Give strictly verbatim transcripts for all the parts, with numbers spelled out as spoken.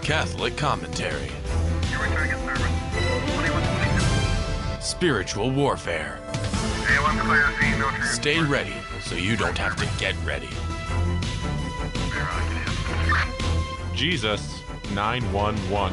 Catholic commentary. Spiritual warfare. Stay ready so you don't have to get ready. Jesus nine one one.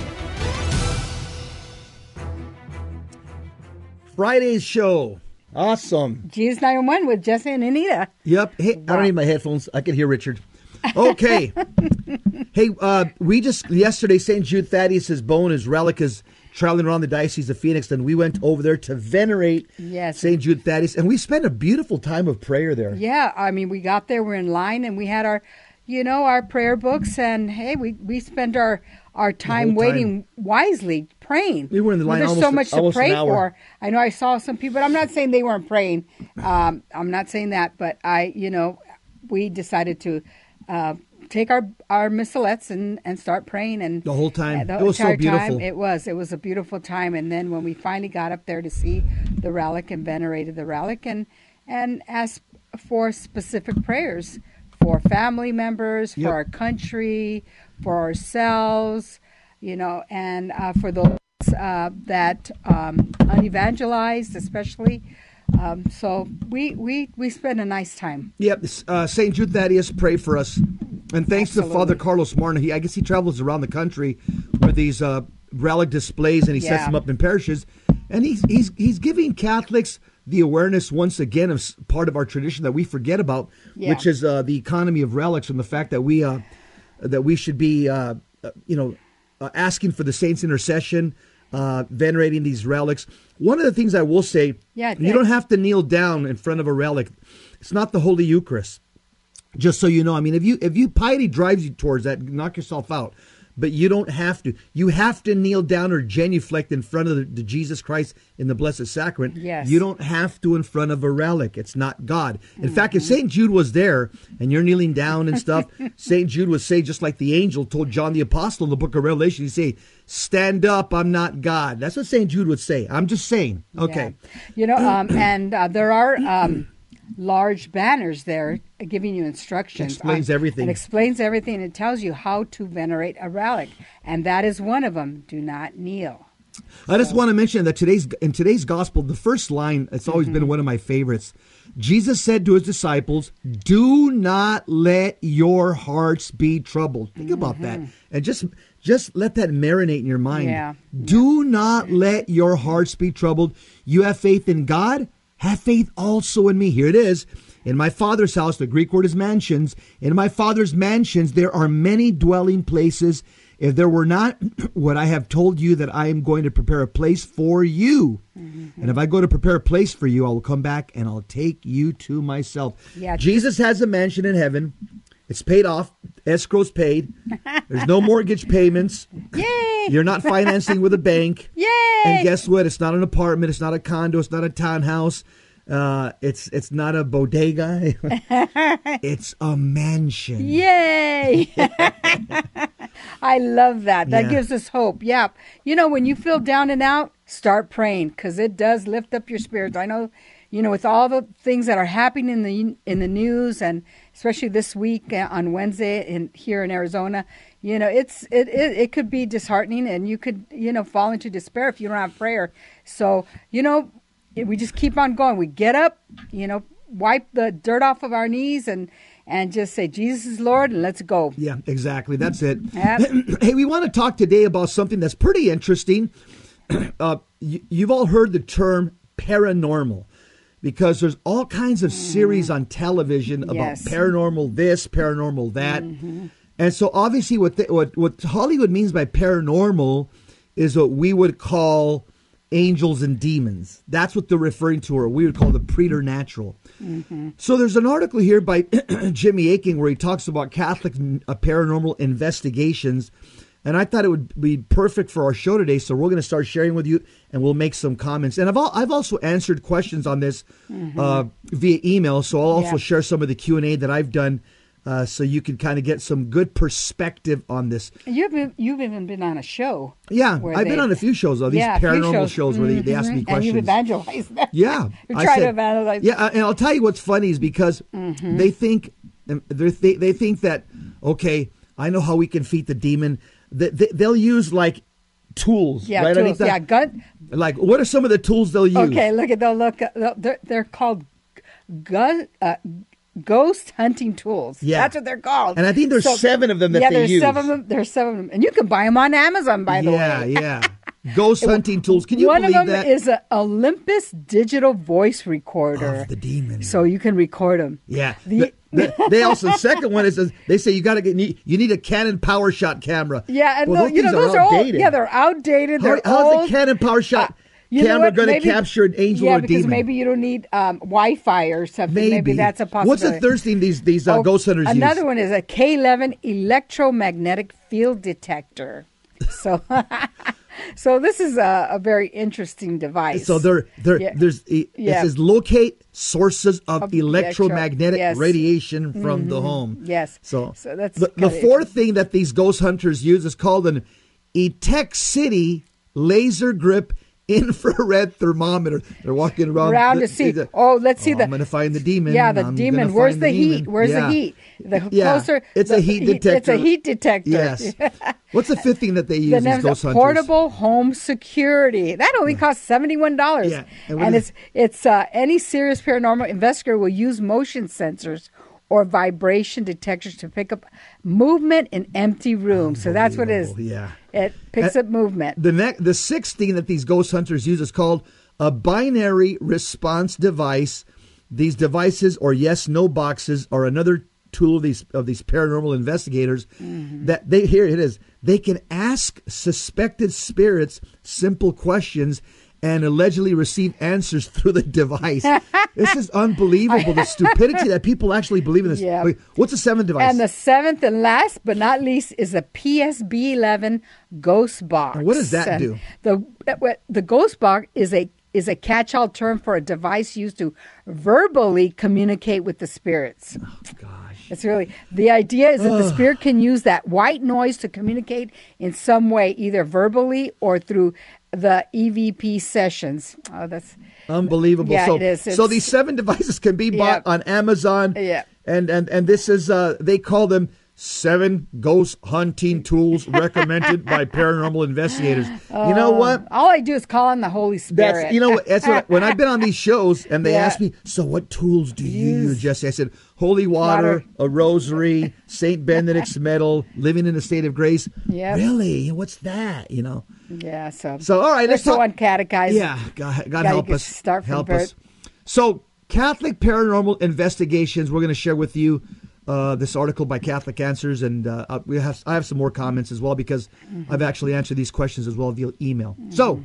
Friday's show. Awesome. Jesus nine one one with Jesse and Anita. Yep. Hey, wow. I don't need my headphones. I can hear Richard. Okay. Hey, uh, we just, yesterday, Saint Jude Thaddeus' bone, his relic is traveling around the Diocese of Phoenix, and we went over there to venerate yes. Saint Jude Thaddeus, and we spent a beautiful time of prayer there. Yeah, I mean, we got there, we're in line, and we had our, you know, our prayer books, and hey, we, we spent our, our time waiting time. wisely, praying. We were in the line well, there's almost so much to pray for. I know I saw some people, but I'm not saying they weren't praying. Um, I'm not saying that, but I, you know, we decided to uh, take our, our missalettes and, and start praying. And the whole time. The it was so beautiful. Time, it was. It was a beautiful time. And then when we finally got up there to see the relic and venerated the relic and, and asked for specific prayers for family members, yep. for our country, for ourselves, you know, and uh, for those uh, that um, unevangelized, especially. Um, so we, we, we spent a nice time. Yep. Uh, Saint Jude Thaddeus, pray for us. And thanks Absolutely. to Father Carlos Marna. He, I guess he travels around the country with these uh, relic displays, and he yeah. sets them up in parishes. And he's he's he's giving Catholics the awareness once again of part of our tradition that we forget about, yeah. which is uh, the economy of relics, and the fact that we uh, that we should be uh, you know uh, asking for the saints' intercession, uh, venerating these relics. One of the things I will say, yeah, you don't have to kneel down in front of a relic. It's not the Holy Eucharist. Just so you know, I mean, if you if you piety drives you towards that, knock yourself out. But you don't have to. You have to kneel down or genuflect in front of the, the Jesus Christ in the Blessed Sacrament. Yes. You don't have to in front of a relic. It's not God. In mm-hmm. fact, if Saint Jude was there and you're kneeling down and stuff, Saint Jude would say, just like the angel told John the Apostle in the book of Revelation, he'd say, stand up, I'm not God. That's what Saint Jude would say. I'm just saying. Okay. Yeah. You know, um, and uh, there are um, large banners there giving you instructions. Explains on, everything. It explains everything. It tells you how to venerate a relic. And that is one of them. Do not kneel. I just so. want to mention that today's in today's gospel, the first line, it's always mm-hmm. been one of my favorites. Jesus said to his disciples, do not let your hearts be troubled. Think mm-hmm. about that. And just just let that marinate in your mind. Yeah. Do yeah. not let your hearts be troubled. You have faith in God. Have faith also in me. Here it is. In my Father's house, the Greek word is mansions. In my Father's mansions, there are many dwelling places. If there were not, would I have told you that I am going to prepare a place for you? Mm-hmm. And if I go to prepare a place for you, I will come back and I'll take you to myself. Yeah, Jesus has a mansion in heaven. It's paid off. Escrow's paid. There's no mortgage payments. Yay! You're not financing with a bank. Yay! And guess what? It's not an apartment. It's not a condo. It's not a townhouse. Uh, it's it's not a bodega. It's a mansion. Yay! I love that. That Yeah. gives us hope. Yeah. You know, when you feel down and out, start praying because it does lift up your spirits. I know, you know, with all the things that are happening in the in the news, and especially this week on Wednesday in here in Arizona, you know, it's it, it it could be disheartening, and you could, you know, fall into despair if you don't have prayer. So, you know, we just keep on going. We get up, you know, wipe the dirt off of our knees and and just say, Jesus is Lord, and let's go. Yeah, exactly. That's it. Yep. Hey, we want to talk today about something that's pretty interesting. Uh, you, you've all heard the term paranormal because there's all kinds of mm. series on television about yes. paranormal this, paranormal that. Mm-hmm. And so obviously what, the, what what Hollywood means by paranormal is what we would call angels and demons. That's what they're referring to, or we would call the preternatural. Mm-hmm. So there's an article here by Jimmy Aking where he talks about Catholic uh, paranormal investigations. And I thought it would be perfect for our show today. So we're going to start sharing with you and we'll make some comments. And I've, al- I've also answered questions on this mm-hmm. uh, via email. So I'll also yeah. share some of the Q and A that I've done uh, so you can kind of get some good perspective on this. You've been, you've even been on a show. Yeah, I've they, been on a few shows, though, these yeah, paranormal shows, shows where mm-hmm. they, they ask me questions. And you've evangelized them. Yeah. you I try said, to evangelize. Yeah, and I'll tell you what's funny is because mm-hmm. they think they they think that, okay, I know how we can defeat the demon. they, they, they'll use like tools, Yeah, right? tools. Anita? Yeah, gun. Like, what are some of the tools they'll use? Okay, look at they'll look. They're, they're called gun. Uh, Ghost hunting tools. Yeah. That's what they're called. And I think there's So- seven of them that yeah, they there's use. seven of them. There's seven of them, and you can buy them on Amazon. By the yeah, way, yeah. Ghost hunting tools. Can you one believe of them that? is an Olympus digital voice recorder. Of the demon. So you can record them. Yeah. The- The- the- they also, the second one is, uh, they say you got to get, you need a Canon PowerShot camera. Yeah, and well, tho- you know things those are, old. outdated. Yeah, they're outdated. How, They're how's old. the Canon PowerShot Uh, you know camera what? going to Maybe- capture an angel yeah, or a because demon? maybe you don't need um, Wi-Fi or something. Maybe. Maybe, that's a possibility. What's the third thing these these uh, Oh, ghost hunters Another use? one is a K eleven electromagnetic field detector. So, so this is a, a very interesting device. So they're, they're, Yeah. there's it Yeah. says locate sources of, Of electromagnetic electro- yes. radiation from the home. Yes. So, So that's the, the kinda fourth thing that these ghost hunters use is called an Etech City laser grip infrared thermometer. They're walking around around the- to see. the- Oh, let's see Oh, the. I'm going to find the demon. Yeah, the I'm demon. gonna Where's find the, heat? demon. Where's Yeah. the heat? The Yeah, closer. it's the a heat It's detector. a heat detector. Yes. What's the fifth thing that they use? Then These there's ghost a hunters. portable home security. That only costs seventy-one dollars. Yeah. And And, what is- it's it's uh, any serious paranormal investigator will use motion sensors or vibration detectors to pick up movement in empty rooms. So that's what it is. Unbelievable, yeah. It picks And up movement. The next, the sixth thing that these ghost hunters use is called a binary response device. These devices, or yes/no boxes, are another tool of these of these paranormal investigators. Mm-hmm. That they here it is. They can ask suspected spirits simple questions and allegedly receive answers through the device. This is unbelievable. The stupidity that people actually believe in this. Yeah. Wait, what's the seventh device? And the seventh and last but not least is the P S B eleven Ghost Box. And what does that And do? The the- the Ghost Box is a is a catch-all term for a device used to verbally communicate with the spirits. oh gosh. It's really the idea is that the spirit can use that white noise to communicate in some way, either verbally or through the E V P sessions. Oh, that's Unbelievable. Yeah, so, it is. so It's- these seven devices can be bought Yeah. on Amazon. Yeah. And, and, and this is, uh, they call them seven ghost hunting tools recommended by paranormal investigators. You know what? all I do is call on the Holy Spirit. That's, you know, what- that's what, when I've been on these shows and they Yeah. ask me, so what tools do you Use- use, Jesse? I said, holy water, Water. a rosary, Saint Benedict's medal, living in a state of grace. Yep. Really? What's that? You know? Yeah, so So, all right, We're let's so talk- uncatechized. Yeah, God, God Yeah, you help could us. start from help birth. us. So, Catholic Paranormal Investigations. We're going to share with you uh, this article by Catholic Answers, and uh, uh, we have I have some more comments as well because Mm-hmm. I've actually answered these questions as well via email. So,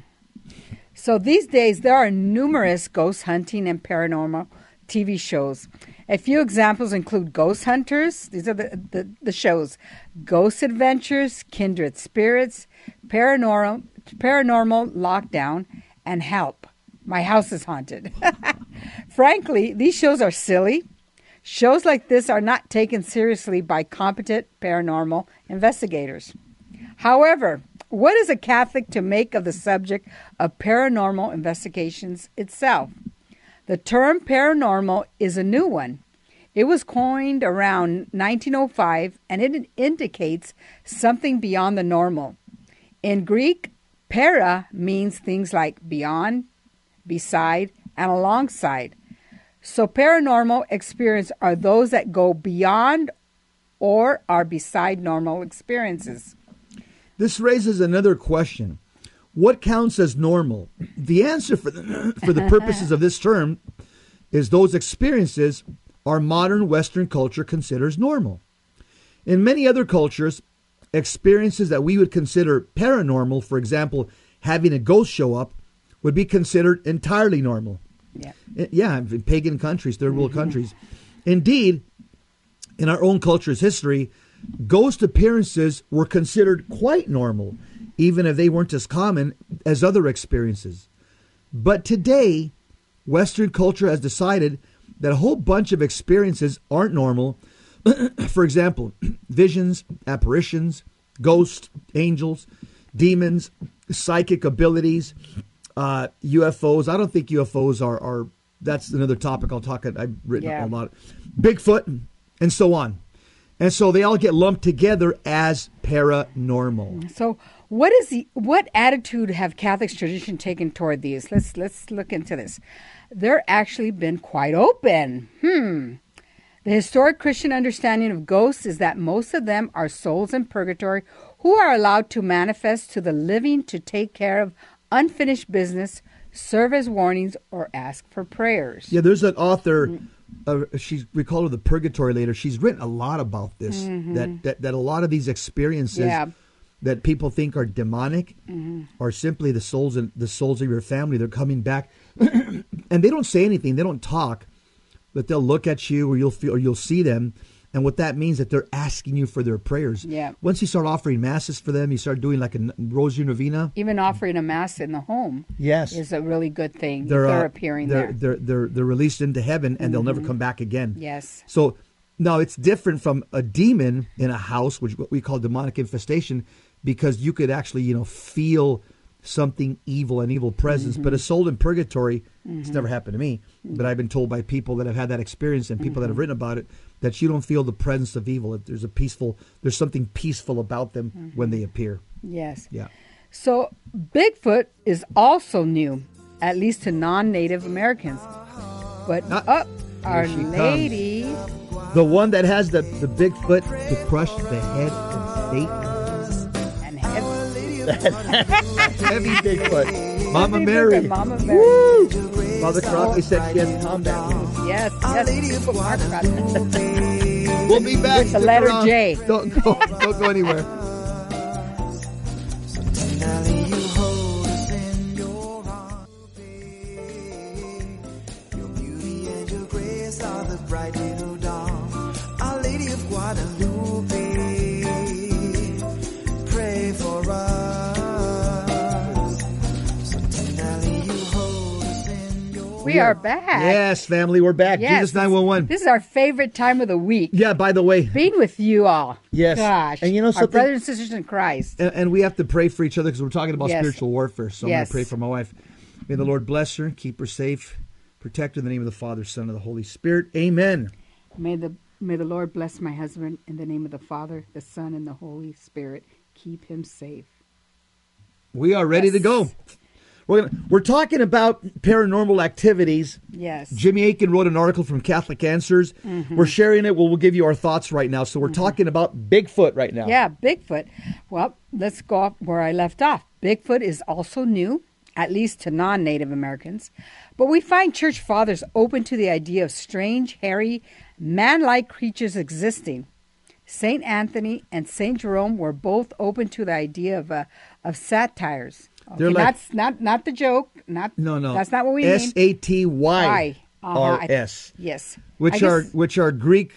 So these days, there are numerous ghost hunting and paranormal T V shows. A few examples include Ghost Hunters. These are the, the, the shows. Ghost Adventures, Kindred Spirits, Paranormal, Paranormal Lockdown, and Help. My House is Haunted. Frankly, these shows are silly. Shows like this are not taken seriously by competent paranormal investigators. However, what is a Catholic to make of the subject of paranormal investigations itself? The term paranormal is a new one. It was coined around nineteen oh five, and it indicates something beyond the normal. In Greek, para means things like beyond, beside, and alongside. So paranormal experience are those that go beyond or are beside normal experiences. this raises another question. What counts as normal? The answer for the, for the purposes of this term is those experiences our modern Western culture considers normal. In many other cultures, experiences that we would consider paranormal, for example, having a ghost show up, would be considered entirely normal. Yeah. Yeah, in pagan countries, third world countries. Indeed, in our own culture's history, ghost appearances were considered quite normal, even if they weren't as common as other experiences. But today, Western culture has decided that a whole bunch of experiences aren't normal. For example, visions, apparitions, ghosts, angels, demons, psychic abilities, uh, U F Os. I don't think U F Os are, are that's another topic I'll talk. I've written Yeah. a lot. Bigfoot and so on. And so they all get lumped together as paranormal. So what is the what attitude have Catholic tradition taken toward these? Let's let's look into this. They're actually been quite open. Hmm. The historic Christian understanding of ghosts is that most of them are souls in purgatory who are allowed to manifest to the living to take care of unfinished business, serve as warnings, or ask for prayers. Yeah, there's an author, uh, she's, we call her the Purgatory Lady. She's written a lot about this, Mm-hmm. that, that, that a lot of these experiences Yeah. that people think are demonic Mm-hmm. are simply the souls in, the souls of your family. They're coming back, and they don't say anything. They don't talk, but they'll look at you, or you'll feel, or you'll see them. And what that means that they're asking you for their prayers. Yeah. Once you start offering masses for them, you start doing like a n- Rosary Novena. Even offering a mass in the home Yes. is a really good thing. if They're, They're uh, appearing they're, there. They're, they're, they're released into heaven, and they'll never come back again. Yes. So now it's different from a demon in a house, which what we call demonic infestation, because you could actually, you know, feel something evil, an evil presence. Mm-hmm. But a soul in purgatory, it's never happened to me, but I've been told by people that have had that experience and people Mm-hmm. that have written about it that you don't feel the presence of evil. If there's a peaceful, there's something peaceful about them Mm-hmm. when they appear. Yes. Yeah. So Bigfoot is also new, at least to non-Native Americans. But Ah, up, our here she comes. lady. The one that has the, the Bigfoot to crush the head of Satan. And heavy. Heavy Bigfoot. Mama Heavy Mary. Bigfoot, Mama Mary. Woo! Father Crowley said she has combat wounds. Yes, yes. Put Mark on it. We'll be back. With the Stick letter around. J. Don't go, don't go anywhere. We are back. Yes, family, we're back. Yes. Jesus nine one one. This is our favorite time of the week. Yeah, by the way, Being with you all. Yes. Gosh. And you know our something? brothers and sisters in Christ. and, and we have to pray for each other because we're talking about Yes. spiritual warfare. So I'm Yes. going to pray for my wife. May the Lord bless her, keep her safe, protect her in the name of the Father, Son, and the Holy Spirit. Amen. May the may the Lord bless my husband in the name of the Father, the Son, and the Holy Spirit. Keep him safe. We are ready to Yes. go. We're gonna, we're talking about paranormal activities. Yes. Jimmy Aiken wrote an article from Catholic Answers. Mm-hmm. We're sharing it. We'll, we'll give you our thoughts right now. So we're talking about Bigfoot right now. Yeah, Bigfoot. Well, let's go off where I left off. Bigfoot is also new, at least to non-Native Americans. But we find church fathers open to the idea of strange, hairy, man-like creatures existing. Saint Anthony and Saint Jerome were both open to the idea of uh, of satires. Okay, They're like- that's not not the joke. Not No, no. That's not what we S mean. A T Y Uh-huh. R I- S. Yes. Which I are guess- which are Greek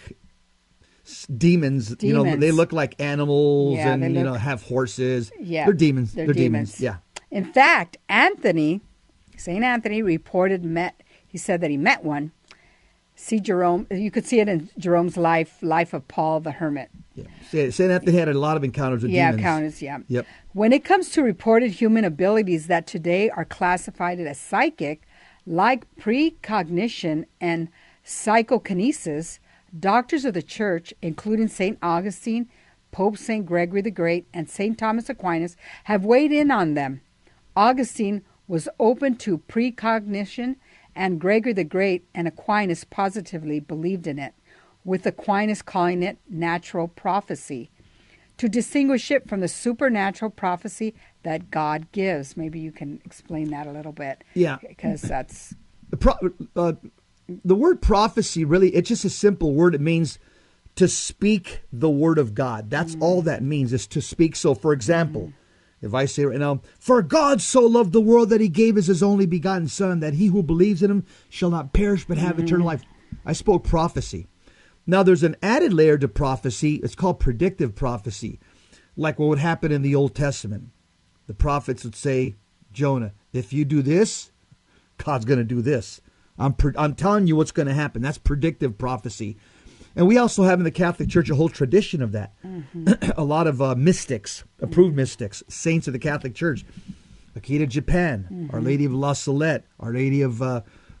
s- demons. You know, Demons. they look like animals Yeah, and they you look- know have horses. Yeah, they're demons. they're They're, demons. demons. Yeah. In fact, Anthony, Saint Anthony reported met. He said that he met one. See Jerome. You could see it in Jerome's life, Life of Paul the Hermit. yeah. Saint Anthony had a lot of encounters with Yeah, demons. counters. Yeah. Yep. When it comes to reported human abilities that today are classified as psychic, like precognition and psychokinesis, doctors of the Church, including Saint Augustine, Pope Saint Gregory the Great, and Saint Thomas Aquinas, have weighed in on them. Augustine was open to precognition, and Gregory the Great and Aquinas positively believed in it, with Aquinas calling it natural prophecy, to distinguish it from the supernatural prophecy that God gives. Maybe you can explain that a little bit. Yeah. Because that's... The, pro, uh, the word prophecy really, it's just a simple word. It means to speak the word of God. That's Mm. all that means, is to speak. So, for example, if I say right now, for God so loved the world that he gave us his only begotten son, that he who believes in him shall not perish but have Mm-hmm. eternal life. I spoke prophecy. Now, there's an added layer to prophecy. It's called predictive prophecy, like what would happen in the Old Testament. The prophets would say, Jonah, if you do this, God's going to do this. I'm, pre- I'm telling you what's going to happen. That's predictive prophecy. And we also have in the Catholic Church a whole tradition of that. Mm-hmm. A lot of uh, mystics, approved mystics, saints of the Catholic Church. Akita Japan, Mm-hmm. Our Lady of La Salette, Our Lady of uh,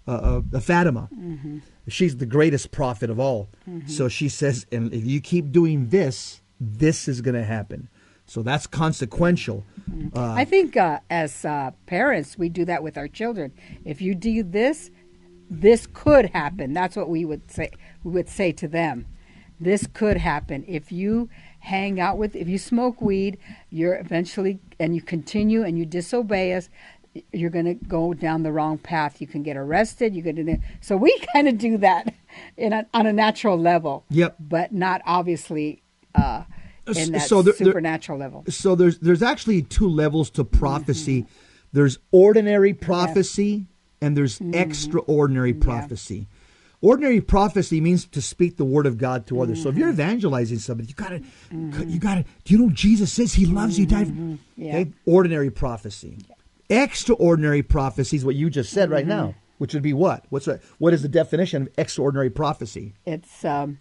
uh, uh, Fatima. Mm-hmm. She's the greatest prophet of all. Mm-hmm. So she says, and if you keep doing this, this is going to happen. So that's consequential. Mm-hmm. Uh, I think uh, as uh, parents, we do that with our children. If you do this, this could happen. That's what we would say. We would say to them, this could happen. If you hang out with, if you smoke weed, you're eventually, and you continue and you disobey us, you're going to go down the wrong path. You can get arrested. You could, so we kind of do that in a, on a natural level. Yep. But not obviously uh, in that so there, supernatural there, level. So there's there's actually two levels to prophecy. Mm-hmm. There's ordinary prophecy yes. and there's mm-hmm. extraordinary prophecy. Yeah. Ordinary prophecy means to speak the word of God to others. Mm-hmm. So if you're evangelizing somebody, you gotta, mm-hmm. you gotta. Do you know Jesus says He loves you? Mm-hmm. Yeah. Okay? Ordinary prophecy. Yeah. Extraordinary prophecy is what you just said mm-hmm. right now, which would be what? What's a, what is the definition of extraordinary prophecy? It's um,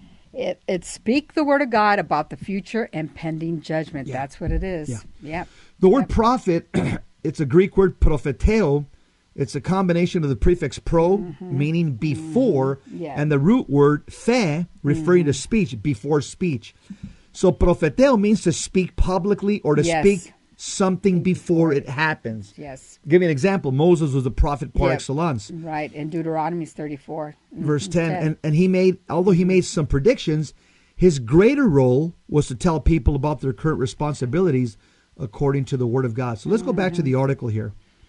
it it speak the word of God about the future and pending judgment. Yeah. That's what it is. Yeah. Yep. The word yep. prophet, it's a Greek word propheteo. It's a combination of the prefix pro, mm-hmm. meaning before, mm-hmm. yeah. and the root word the, referring mm-hmm. to speech, before speech. So propheteo means to speak publicly or to yes. speak something before it happens. Yes. Give you an example. Moses was a prophet par yep. excellence. Right, in Deuteronomy thirty-four. Verse ten. ten. And, and he made, although he made some predictions, his greater role was to tell people about their current responsibilities according to the word of God. So let's mm-hmm. go back to the article here.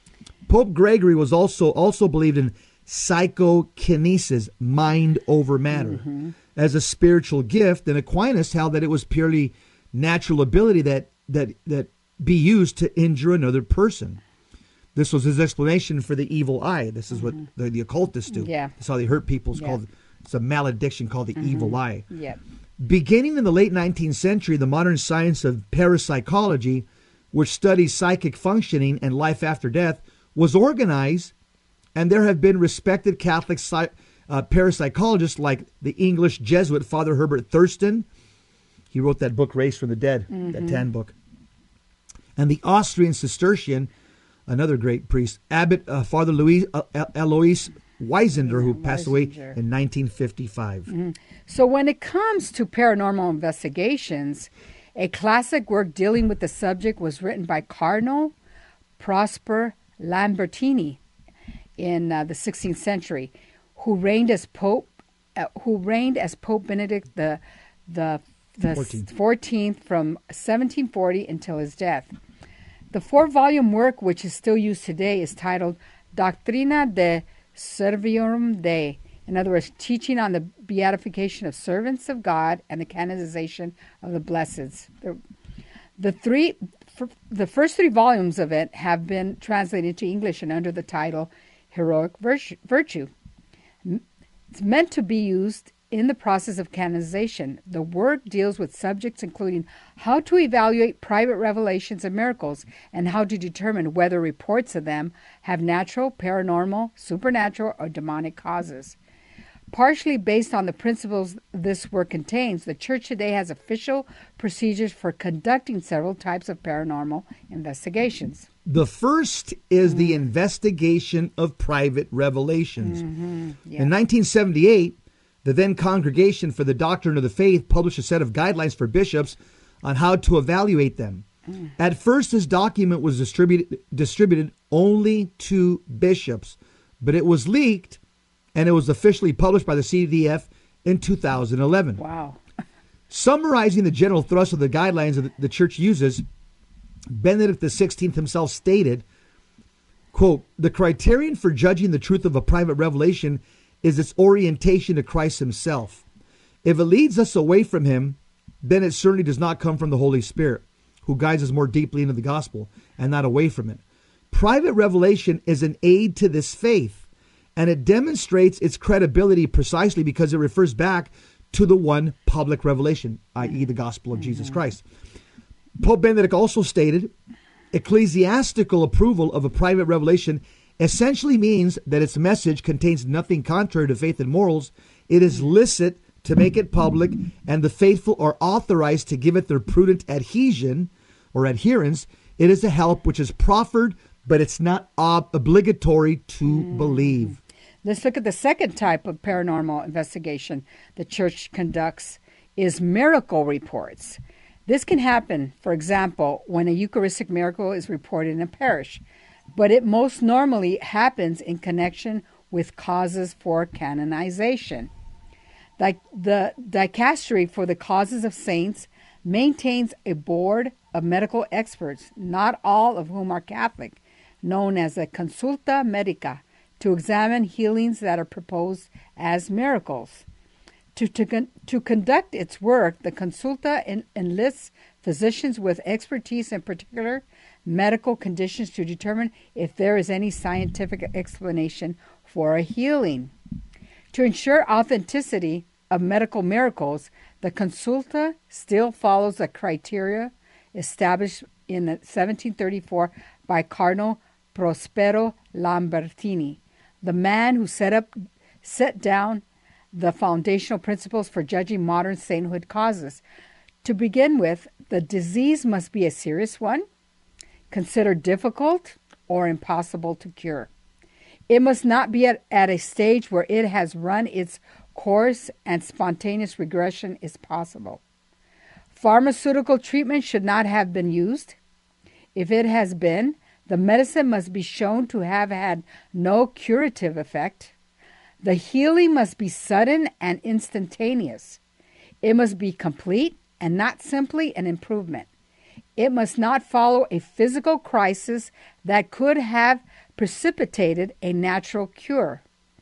Pope Gregory was also also believed in psychokinesis, mind over matter, mm-hmm. as a spiritual gift, and Aquinas held that it was purely natural ability that that that be used to injure another person. This was his explanation for the evil eye. This is what the, the occultists do. Yeah. That's how they hurt people. It's yeah. called it's a malediction called the mm-hmm. evil eye. Yep. Beginning in the late nineteenth century, the modern science of parapsychology, which studies psychic functioning and life after death, was organized, and there have been respected Catholic uh, parapsychologists like the English Jesuit Father Herbert Thurston. He wrote that book, Raised from the Dead, mm-hmm. that tan book. And the Austrian Cistercian, another great priest, Abbot uh, Father Louis, uh, Alois Weisinger, who passed away in nineteen fifty-five. Mm-hmm. So when it comes to paranormal investigations, a classic work dealing with the subject was written by Cardinal Prosper Lambertini in uh, the sixteenth century, who reigned as Pope, uh, who reigned as Pope Benedict the the the fourteenth from seventeen forty until his death. The four-volume work, which is still used today, is titled Doctrina de Serviorum Dei. In other words, teaching on the beatification of servants of God and the canonization of the blesseds. The, the three. The first three volumes of it have been translated into English and under the title Heroic Virtue. It's meant to be used in the process of canonization. The work deals with subjects including how to evaluate private revelations and miracles and how to determine whether reports of them have natural, paranormal, supernatural, or demonic causes. Partially based on the principles this work contains, the Church today has official procedures for conducting several types of paranormal investigations. The first is mm-hmm. the investigation of private revelations. Mm-hmm. Yeah. In nineteen seventy-eight, the then Congregation for the Doctrine of the Faith published a set of guidelines for bishops on how to evaluate them. Mm. At first, this document was distributed distributed only to bishops, but it was leaked and it was officially published by the C D F in two thousand eleven. Wow. Summarizing the general thrust of the guidelines that the Church uses, Benedict the sixteenth himself stated, quote, "The criterion for judging the truth of a private revelation is its orientation to Christ himself. If it leads us away from him, then it certainly does not come from the Holy Spirit, who guides us more deeply into the gospel and not away from it. Private revelation is an aid to this faith, and it demonstrates its credibility precisely because it refers back to the one public revelation, that is the gospel of mm-hmm. Jesus Christ." Pope Benedict also stated, "Ecclesiastical approval of a private revelation essentially means that its message contains nothing contrary to faith and morals. It is licit to make it public, and the faithful are authorized to give it their prudent adhesion or adherence. It is a help which is proffered, but it's not ob- obligatory to mm. believe." Let's look at the second type of paranormal investigation the church conducts is miracle reports. This can happen, for example, when a Eucharistic miracle is reported in a parish, but it most normally happens in connection with causes for canonization. The, the Dicastery for the Causes of Saints maintains a board of medical experts, not all of whom are Catholic, known as the Consulta Medica, to examine healings that are proposed as miracles. To, to, to conduct its work, the Consulta en, enlists physicians with expertise in particular medical conditions to determine if there is any scientific explanation for a healing. To ensure authenticity of medical miracles, the Consulta still follows the criteria established in seventeen thirty-four by Cardinal Prospero Lambertini, the man who set up, set down the foundational principles for judging modern sainthood causes. To begin with, the disease must be a serious one, considered difficult or impossible to cure. It must not be at, at a stage where it has run its course and spontaneous regression is possible. Pharmaceutical treatment should not have been used. If it has been, the medicine must be shown to have had no curative effect. The healing must be sudden and instantaneous. It must be complete and not simply an improvement. It must not follow a physical crisis that could have precipitated a natural cure.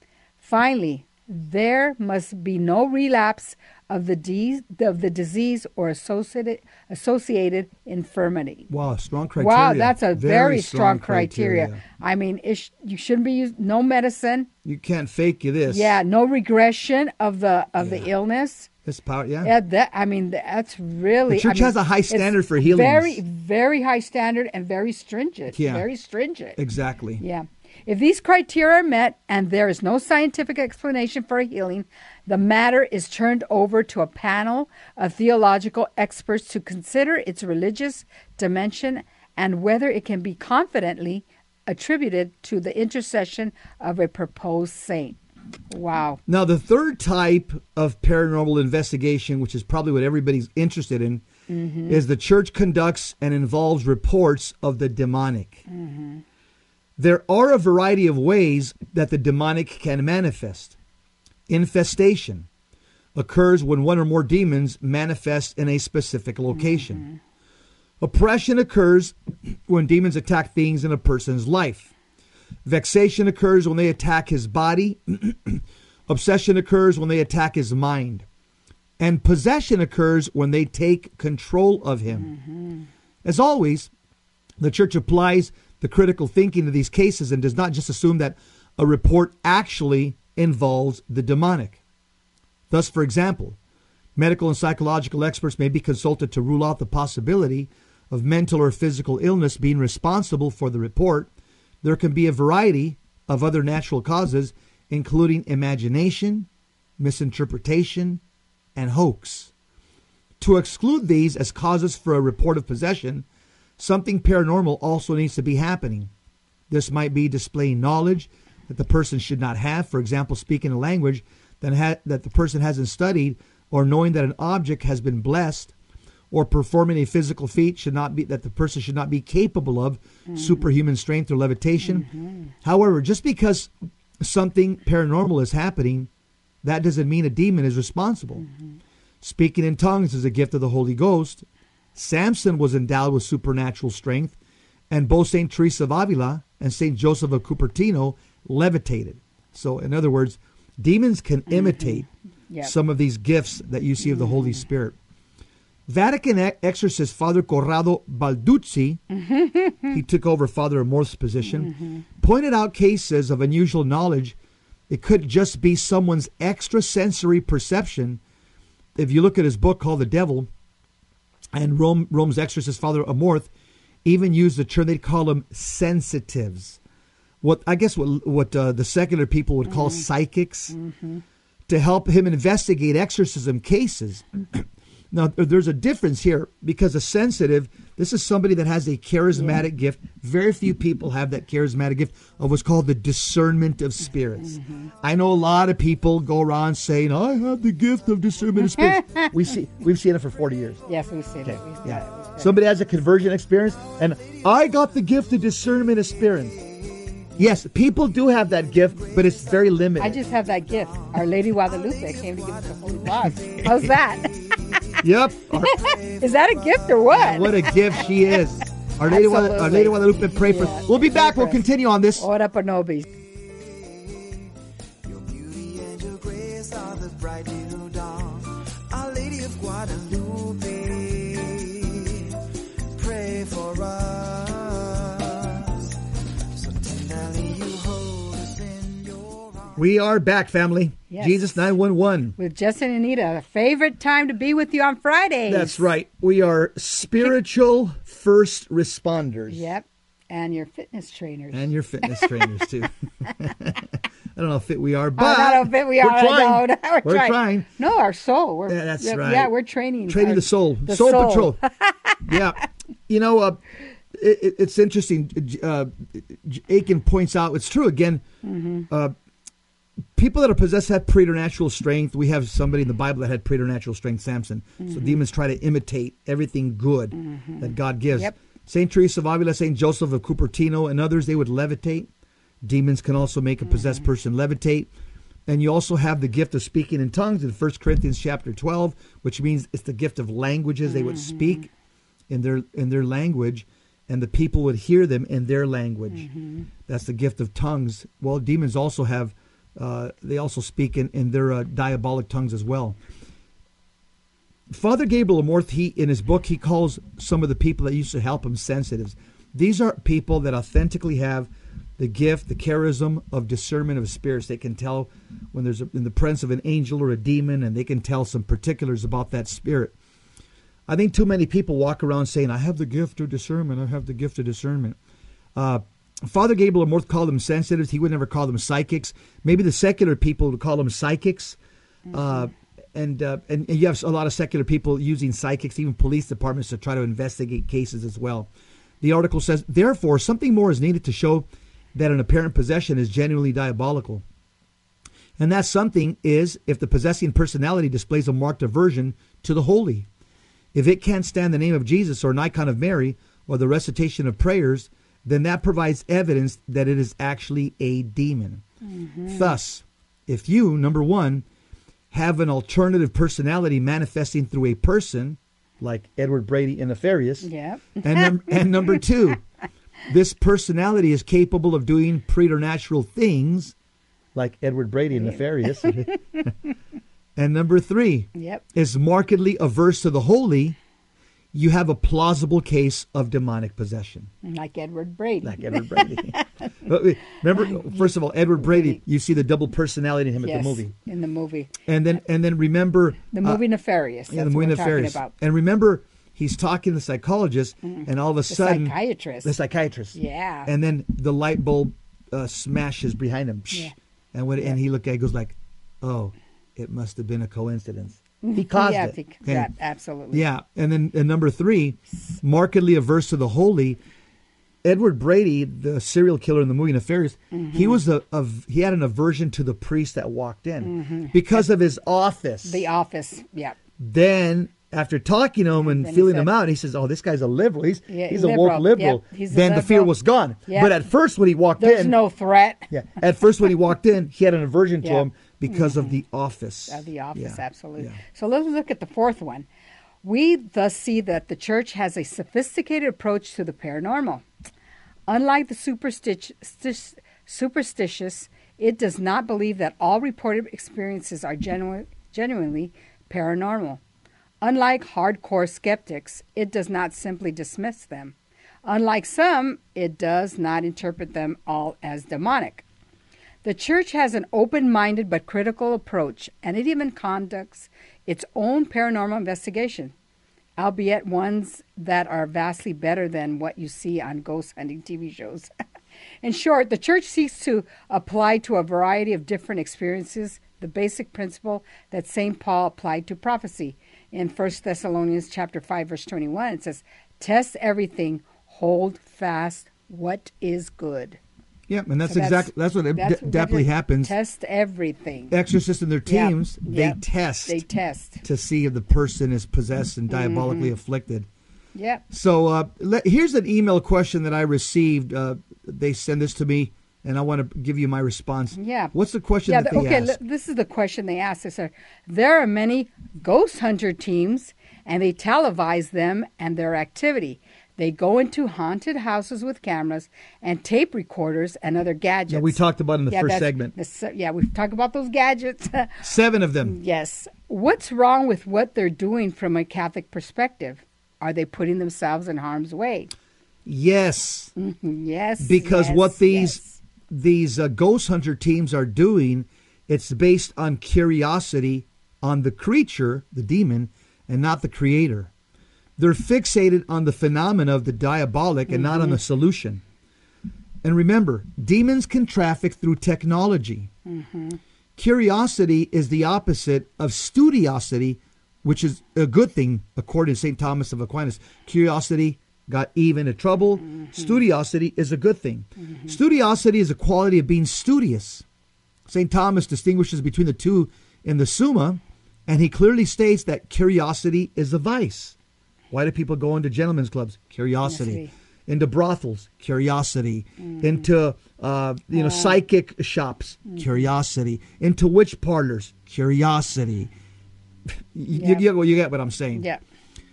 Finally, there must be no relapse of the, de- of the disease or associated, associated infirmity. Wow, strong criteria. Wow, that's a very, very strong, strong criteria. criteria. I mean, it sh- you shouldn't be using no medicine. You can't fake you this. Yeah, no regression of the of Yeah. the illness. This power, yeah. Yeah, that I mean, that's really. The church I mean, has a high it's standard for healings. Very, very high standard and very stringent. Yeah. Very stringent. Exactly. Yeah. If these criteria are met and there is no scientific explanation for a healing, the matter is turned over to a panel of theological experts to consider its religious dimension and whether it can be confidently attributed to the intercession of a proposed saint. Wow. Now, the third type of paranormal investigation, which is probably what everybody's interested in, mm-hmm. is the church conducts and involves reports of the demonic. Mm-hmm. There are a variety of ways that the demonic can manifest. Infestation occurs when one or more demons manifest in a specific location. Mm-hmm. Oppression occurs when demons attack things in a person's life. Vexation occurs when they attack his body. Obsession occurs when they attack his mind. And possession occurs when they take control of him. Mm-hmm. As always, the church applies the critical thinking to these cases and does not just assume that a report actually involves the demonic. Thus, for example, medical and psychological experts may be consulted to rule out the possibility of mental or physical illness being responsible for the report. There can be a variety of other natural causes, including imagination, misinterpretation, and hoax. To exclude these as causes for a report of possession, something paranormal also needs to be happening. This might be displaying knowledge that the person should not have, for example, speaking a language that, ha- that the person hasn't studied, or knowing that an object has been blessed, or performing a physical feat should not be that the person should not be capable of, mm-hmm. superhuman strength or levitation. Mm-hmm. However, just because something paranormal is happening, that doesn't mean a demon is responsible. Mm-hmm. Speaking in tongues is a gift of the Holy Ghost. Samson was endowed with supernatural strength, and both Saint Teresa of Avila and Saint Joseph of Cupertino levitated. So, in other words, demons can mm-hmm. imitate yep. some of these gifts that you see of the mm-hmm. Holy Spirit. Vatican exorcist Father Corrado Balduzzi, mm-hmm. he took over Father Amorth's position, mm-hmm. pointed out cases of unusual knowledge. It could just be someone's extrasensory perception. If you look at his book called The Devil, and Rome, Rome's exorcist Father Amorth even used the term, they'd call them sensitives. What I guess what what uh, the secular people would call mm-hmm. psychics, mm-hmm. to help him investigate exorcism cases. Now, there's a difference here because a sensitive, this is somebody that has a charismatic yeah. gift. Very few people have that charismatic gift of what's called the discernment of spirits. Mm-hmm. I know a lot of people go around saying, I have the gift of discernment of spirits. we see, we've seen it for forty years. Yes, we've seen okay. it. We've yeah. it. Somebody has a conversion experience, and I got the gift of discernment of spirits. Yes, people do have that gift, but it's very limited. I just have that gift. Our Lady Guadalupe came to give us the Holy Laws. How's that? Yep. Is that a gift or what? What a gift she is. Our Lady, Guadalupe, Our Lady Guadalupe, pray yeah, for us. We'll be back. We'll continue on this. Ora pro nobis. Your beauty and your grace are the bright new dawn. Our Lady of Guadalupe, pray for us. We are back, family. Yes. Jesus nine one one. With Jess and Anita, a favorite time to be with you on Fridays. That's right. We are spiritual first responders. Yep. And your fitness trainers. And your fitness trainers, too. I don't know how fit we are, but I don't know how fit we are. We're trying. No, we're, we're trying. trying. No, our soul. We're, yeah, that's yeah, right. Yeah, we're training. Training our, the soul. The soul, soul patrol. Yeah. You know, uh, it, it's interesting. Uh, Aiken points out, it's true again, mm-hmm. uh, people that are possessed have preternatural strength. We have somebody in the Bible that had preternatural strength, Samson. Mm-hmm. So demons try to imitate everything good mm-hmm. that God gives. Yep. Saint Teresa of Avila, Saint Joseph of Cupertino, and others, they would levitate. Demons can also make a possessed mm-hmm. person levitate. And you also have the gift of speaking in tongues in First Corinthians chapter twelve, which means it's the gift of languages. Mm-hmm. They would speak in their in their language, and the people would hear them in their language. Mm-hmm. That's the gift of tongues. Well, demons also have Uh, they also speak in, in their uh, diabolic tongues as well. Father Gabriel Amorth, he, in his book, he calls some of the people that used to help him sensitives. These are people that authentically have the gift, the charism of discernment of spirits. They can tell when there's a, in the presence of an angel or a demon, and they can tell some particulars about that spirit. I think too many people walk around saying, I have the gift of discernment, I have the gift of discernment. Uh, Father Gabriel Amorth called them sensitives. He would never call them psychics. Maybe the secular people would call them psychics. Mm-hmm. Uh, and, uh, and and you have a lot of secular people using psychics, even police departments, to try to investigate cases as well. The article says, therefore, something more is needed to show that an apparent possession is genuinely diabolical. And that something is if the possessing personality displays a marked aversion to the holy. If it can't stand the name of Jesus or an icon of Mary or the recitation of prayers, then that provides evidence that it is actually a demon. Mm-hmm. Thus, if you, number one, have an alternative personality manifesting through a person, like Edward Brady in Nefarious, yep. and, num- and number two, this personality is capable of doing preternatural things, like Edward Brady in Nefarious, and number three, yep. is markedly averse to the holy, you have a plausible case of demonic possession. Like Edward Brady. Like Edward Brady. Remember, first of all, Edward Brady, you see the double personality in him yes, at the movie. in the movie. And then and then remember... The movie uh, Nefarious. That's yeah, the movie what we're Nefarious. talking about. And remember, he's talking to the psychologist, mm-hmm. and all of a the sudden... psychiatrist. The psychiatrist. Yeah. And then the light bulb uh, smashes behind him. Yeah. And, when, yeah. and he look at it, goes like, oh, it must have been a coincidence. He caused yeah, it. He, Okay. that, absolutely. Yeah, and then and number three, markedly averse to the holy. Edward Brady, the serial killer in the movie Nefarious, mm-hmm. he was a, a he had an aversion to the priest that walked in mm-hmm. because of his office. The office, yeah. Then after talking to him and then feeling said, him out, he says, "Oh, this guy's a liberal. He's yeah, he's a liberal. woke liberal." Yep, he's a then the fear liberal. was gone. Yep. But at first, when he walked There's in, There's no threat. Yeah, at first when he walked in, he had an aversion to yeah. him because mm-hmm. of the office. Of the office, yeah. absolutely. Yeah. So let's look at the fourth one. We thus see that the church has a sophisticated approach to the paranormal. Unlike the superstitious, superstitious, it does not believe that all reported experiences are genu- genuinely paranormal. Unlike hardcore skeptics, it does not simply dismiss them. Unlike some, it does not interpret them all as demonic. The church has an open-minded but critical approach, and it even conducts its own paranormal investigation, albeit ones that are vastly better than what you see on ghost hunting T V shows. In short, the church seeks to apply to a variety of different experiences the basic principle that Saint Paul applied to prophecy, in First Thessalonians chapter five, verse twenty-one. It says, test everything, hold fast what is good. Yeah, and that's So that's- exactly that's what it That's de- what definitely they do. happens. Test everything. Exorcists and their Yep, teams, they yep. test They test. to see if the person is possessed and diabolically Mm-hmm. afflicted. Yep. So uh, let, here's an email question that I received. Uh, they send this to me, and I want to give you my response. Yeah. What's the question Yeah, that the- they okay, asked? li- this is the question they asked. They said, there are many ghost hunter teams, and they televise them and their activity. They go into haunted houses with cameras and tape recorders and other gadgets. Yeah, we talked about in the Yeah, first that's- segment. the se- yeah, we've talked about those gadgets. Seven of them. Yes. What's wrong with what they're doing from a Catholic perspective? Are they putting themselves in harm's way? Yes, Yes. because yes, what these yes. these uh, ghost hunter teams are doing, it's based on curiosity on the creature, the demon, and not the creator. They're fixated on the phenomena of the diabolic and not on the solution. And remember, demons can traffic through technology. Curiosity is the opposite of studiosity, which is a good thing, according to Saint Thomas of Aquinas. Curiosity got Eve into trouble. Studiosity is a good thing. Studiosity is a quality of being studious. Saint Thomas distinguishes between the two in the Summa, and he clearly states that curiosity is a vice. Why do people go into gentlemen's clubs? Curiosity. Curiosity. Into brothels? Curiosity. Into uh, you know psychic shops? Curiosity. Into witch parlors? Curiosity. You, Yeah. you, you get what I'm saying? Yeah.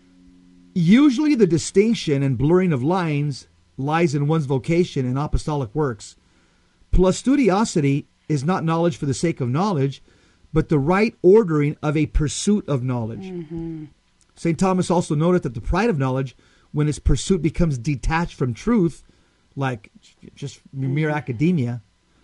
Usually the distinction and blurring of lines lies in one's vocation in apostolic works. Plus, studiosity is not knowledge for the sake of knowledge, but the right ordering of a pursuit of knowledge. Saint Thomas also noted that the pride of knowledge, when its pursuit becomes detached from truth, like just mere academia.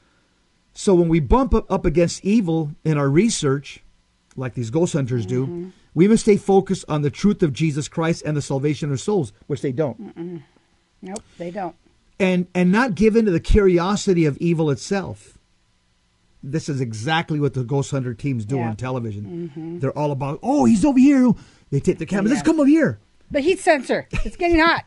So when we bump up, up against evil in our research, like these ghost hunters do, we must stay focused on the truth of Jesus Christ and the salvation of souls, which they don't. Nope, they don't. And and not give in to the curiosity of evil itself. This is exactly what the ghost hunter teams do Yeah. on television. They're all about, oh, he's over here. They take the camera. Let's Yeah. come over here. The heat sensor. It's getting hot.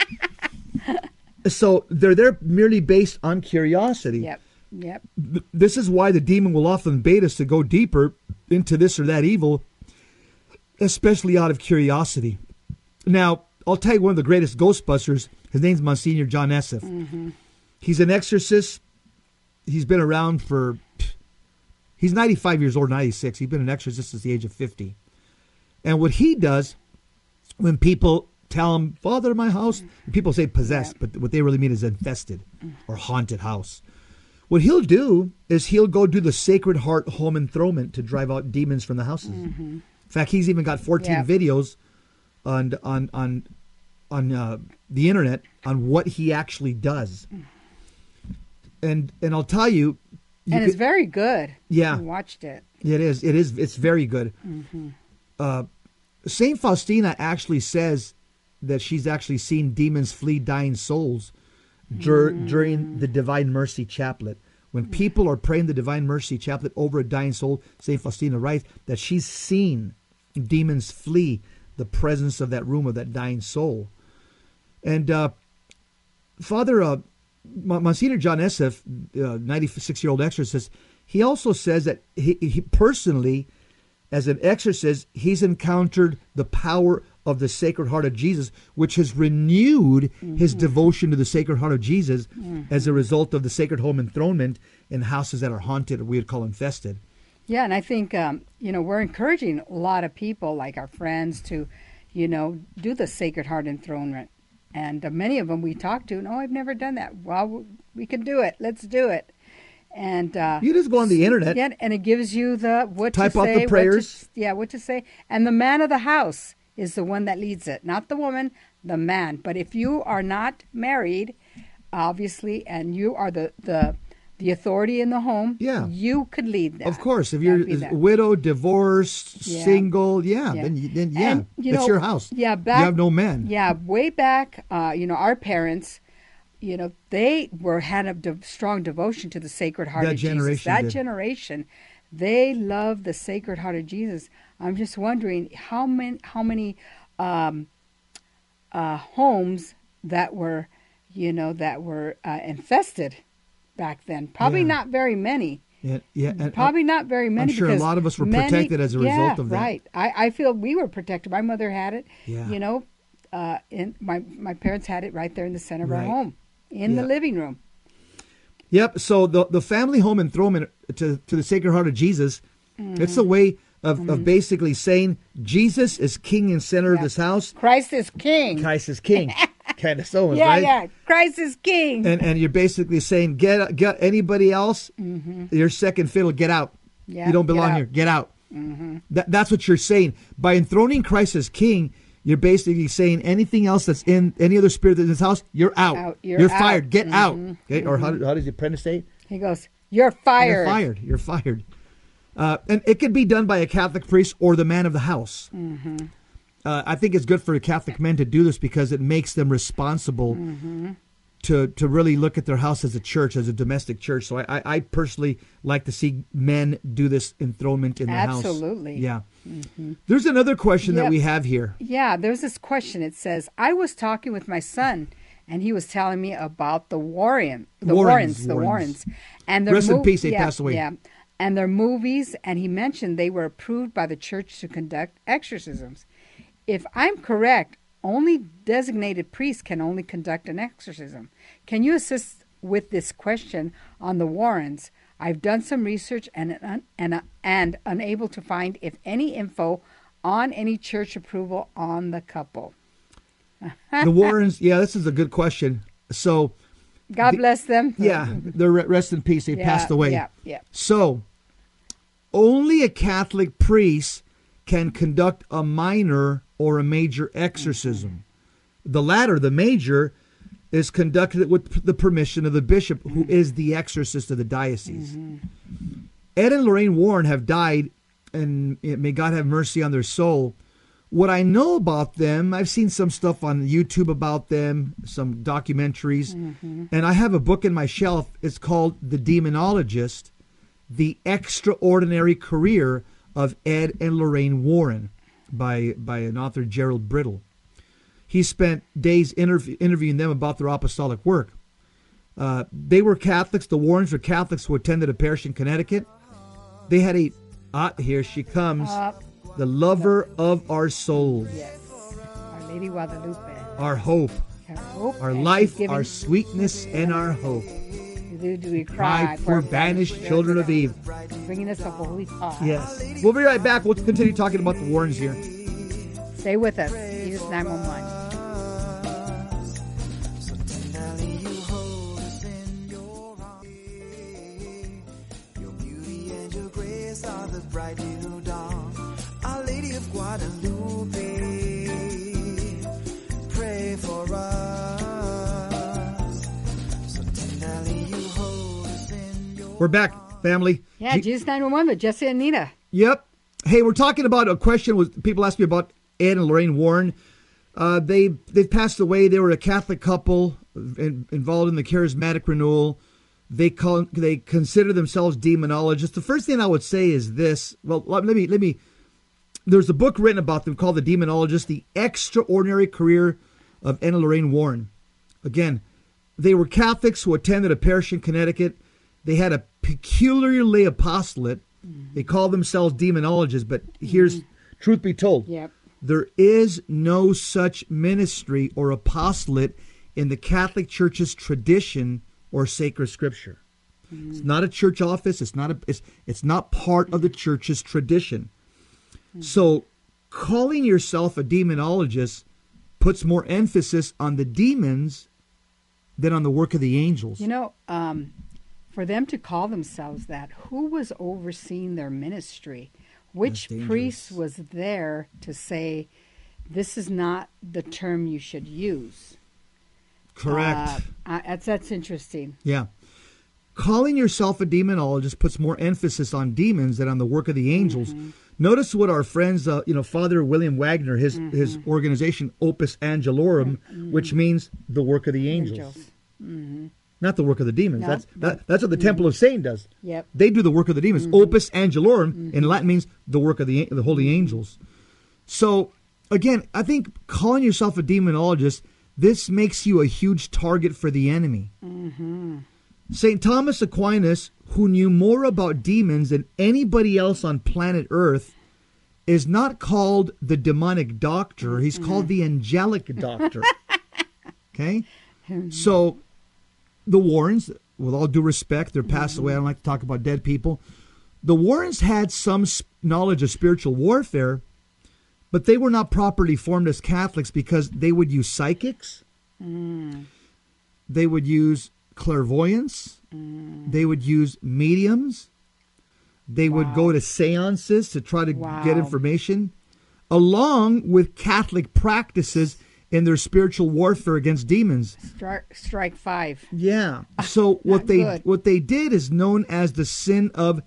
So they're there merely based on curiosity. Yep. Yep. Th- This is why the demon will often bait us to go deeper into this or that evil, especially out of curiosity. Now, I'll tell you one of the greatest Ghostbusters. His name's Monsignor John Esseff. He's an exorcist. He's been around for, he's ninety-five years old, ninety-six. He's been an exorcist since the age of fifty. And what he does, when people tell him, Father, my house, people say possessed, but what they really mean is infested or haunted house. What he'll do is he'll go do the Sacred Heart home enthronement to drive out demons from the houses. In fact, he's even got fourteen Yeah. videos on on on on uh, the internet on what he actually does. And and I'll tell you, you And it's could- very good. Yeah. I watched it. it is it is it's very good. Uh, Saint Faustina actually says that she's actually seen demons flee dying souls dur- during the Divine Mercy Chaplet. When people are praying the Divine Mercy Chaplet over a dying soul, Saint Faustina writes that she's seen demons flee the presence of that room of that dying soul. And uh, Father uh, Mon- Monsignor John Esseff, uh, ninety-six-year-old exorcist, he also says that he, he personally, as an exorcist, he's encountered the power of the Sacred Heart of Jesus, which has renewed his devotion to the Sacred Heart of Jesus as a result of the Sacred Home enthronement in houses that are haunted, or we would call infested. Yeah, and I think, um, you know, we're encouraging a lot of people, like our friends, to, you know, do the Sacred Heart enthronement. And uh, many of them we talk to, no, I've never done that. Well, we can do it. Let's do it. And uh, You just go on the internet. yeah, and it gives you the what Type to out say, the what to- prayers. yeah, what to say. And the man of the house is the one that leads it, not the woman, the man. But if you are not married, obviously, and you are the the, the authority in the home, Yeah. you could lead that. Of course, if you're That'd be that. widowed, divorced, Yeah. single, yeah, Yeah. then you- then yeah, And, you it's know, your house. Yeah, back, you have no man. Yeah, way back, uh, you know, our parents, you know, they were had a de- strong devotion to the Sacred Heart That of Jesus. generation That did. generation, They love the Sacred Heart of Jesus. I'm just wondering how many how many um, uh, homes that were, you know, that were uh, infested back then. Probably Yeah. not very many. Yeah, yeah, and Probably not very many. I'm sure a because lot of us were many- protected as a yeah, result of that. Right. I, I feel we were protected. My mother had it. Yeah. You know, uh, in my my parents had it right there in the center of Right. our home, in Yeah. the living room. Yep. So the the family home enthronement to to the Sacred Heart of Jesus, Mm-hmm. it's a way of, of basically saying Jesus is king and center of Yeah. this house. Christ is king. Christ is king. Kind of so, yeah, right? yeah. Christ is king. And and you're basically saying get get anybody else, your second fiddle, get out. Mm-hmm. Yeah, you don't get belong out. here. Get out. That, that's what you're saying. By enthroning Christ as king, you're basically saying anything else that's in any other spirit that's in this house, you're out. Out. You're out. fired. Get out. Mm-hmm. Okay? Or how, how does the apprentice say it? He goes, "You're fired." You're fired. You're fired. Uh, and it could be done by a Catholic priest or the man of the house. Mm-hmm. Uh, I think it's good for the Catholic men to do this because it makes them responsible Mm-hmm. to to really look at their house as a church, as a domestic church. So I, I, I personally like to see men do this enthronement in the house. Absolutely. Yeah. There's another question that Yep. we have here. Yeah, there's this question. It says, "I was talking with my son, and he was telling me about the Warren, the Warrens, Warrens, the Warrens. Warrens, and their Rest in mov- peace, they yeah, passed away. Yeah, and their movies. And he mentioned they were approved by the church to conduct exorcisms. If I'm correct, only designated priests can only conduct an exorcism. Can you assist with this question on the Warrens? I've done some research and and and, and unable to find if any info on any church approval on the couple." The Warrens, yeah, this is a good question. So, God The- bless them. yeah, they're re- rest in peace. They Yeah, passed away. Yeah, yeah. So, only a Catholic priest can conduct a minor or a major exorcism. The latter, the major, is conducted with the permission of the bishop, who is the exorcist of the diocese. Ed and Lorraine Warren have died, and may God have mercy on their soul. What I know about them, I've seen some stuff on YouTube about them, some documentaries, and I have a book in my shelf. It's called The Demonologist, The Extraordinary Career of Ed and Lorraine Warren by, by an author, Gerald Brittle. He spent days interview, interviewing them about their apostolic work. Uh, they were Catholics. The Warrens were Catholics who attended a parish in Connecticut. They had a, ah, here she comes, Uh, the lover of our souls, yes. Our Lady Guadalupe. our hope, Our hope our and life, she's given- our sweetness, and our hope. Do, do we Cry cry for banished children of Eve. Bringing us a holy thought. Yes. We'll be right back. We'll continue talking about the Warrens here. Stay with us. Jesus nine one one. So tenderly you hold us in your arms. Your beauty and your grace are the bright new dawn. Our Lady of Guadalupe, pray for us. So tenderly you hold us in your We're back, family. Yeah, Je- Jesus nine one one with Jesse and Nita. Yep. Hey, we're talking about a question. Was people asked me about Ed and Lorraine Warren. Uh, they they've passed away. They were a Catholic couple in, involved in the charismatic renewal. They call they consider themselves demonologists. The first thing I would say is this. Well, let me let me. There's a book written about them called The Demonologist: The Extraordinary Career of Ed and Lorraine Warren. Again, they were Catholics who attended a parish in Connecticut. They had a peculiar lay apostolate. They call themselves demonologists, but here's truth be told. Yep. There is no such ministry or apostolate in the Catholic Church's tradition or sacred scripture. It's not a church office. It's not a. It's, it's not part of the church's tradition. So, calling yourself a demonologist puts more emphasis on the demons than on the work of the angels. You know, um, for them to call themselves that, who was overseeing their ministry? Which That's priest dangerous. was there to say, this is not the term you should use? Correct. Uh, uh, that's, that's interesting. Yeah. Calling yourself a demonologist puts more emphasis on demons than on the work of the angels. Mm-hmm. Notice what our friends, uh, you know, Father William Wagner, his Mm-hmm. his organization Opus Angelorum, which means the work of the angels. Angels. Mm-hmm. not the work of the demons. No, that's but- that, that's what the Temple of Satan does. Yep. They do the work of the demons. Opus Angelorum in Latin means the work of the the holy angels. So again, I think calling yourself a demonologist, this makes you a huge target for the enemy. Mm-hmm. Saint Thomas Aquinas, who knew more about demons than anybody else on planet Earth, is not called the demonic doctor. He's called the angelic doctor. Okay? So the Warrens, with all due respect, they're passed away. I don't like to talk about dead people. The Warrens had some sp- knowledge of spiritual warfare, but they were not properly formed as Catholics because they would use psychics. Mm. They would use clairvoyance. Mm. They would use mediums. They Wow. would go to seances to try to Wow. get information, along with Catholic practices in their spiritual warfare against demons. Strike, strike five. Yeah. So what Not they good. what they did is known as the sin of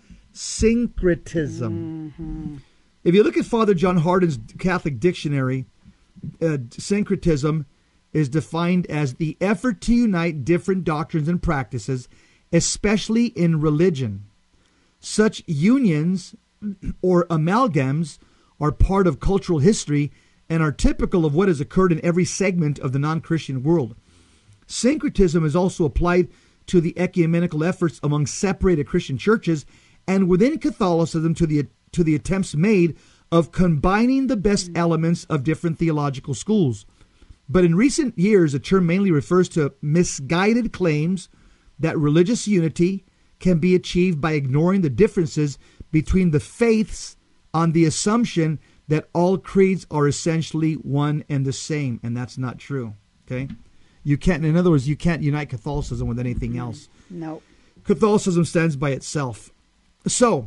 syncretism. Mm-hmm. If you look at Father John Hardin's Catholic dictionary, uh, syncretism is defined as the effort to unite different doctrines and practices, especially in religion. Such unions or amalgams are part of cultural history and are typical of what has occurred in every segment of the non-Christian world. Syncretism is also applied to the ecumenical efforts among separated Christian churches and within Catholicism to the to the attempts made of combining the best elements of different theological schools. But in recent years, the term mainly refers to misguided claims that religious unity can be achieved by ignoring the differences between the faiths on the assumption that all creeds are essentially one and the same, and that's not true. Okay, you can't. In other words, you can't unite Catholicism with anything else. Nope. Catholicism stands by itself. So,